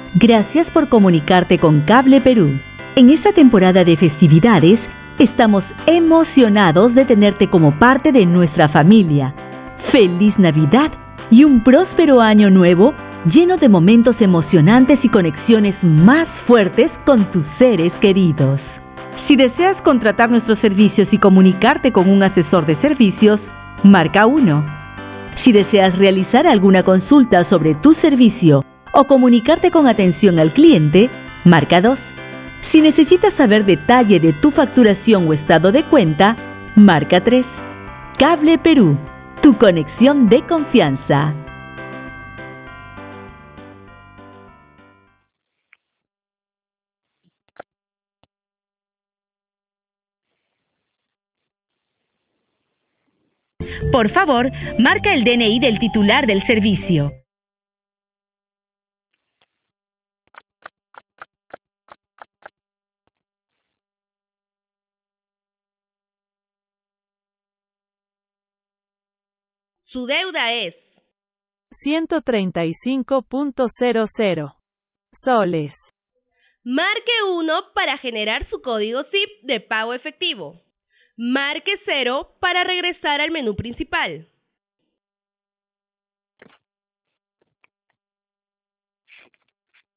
Gracias por comunicarte con Cable Perú. En esta temporada de festividades, estamos emocionados de tenerte como parte de nuestra familia. ¡Feliz Navidad y un próspero año nuevo lleno de momentos emocionantes y conexiones más fuertes con tus seres queridos! Si deseas contratar nuestros servicios y comunicarte con un asesor de servicios, marca 1. Si deseas realizar alguna consulta sobre tu servicio o comunicarte con atención al cliente, marca 2. Si necesitas saber detalle de tu facturación o estado de cuenta, marca 3. Cable Perú, tu conexión de confianza. Por favor, marca el DNI del titular del servicio. Su deuda es 135.00 soles. Marque 1 para generar su código SIP de pago efectivo. Marque 0 para regresar al menú principal.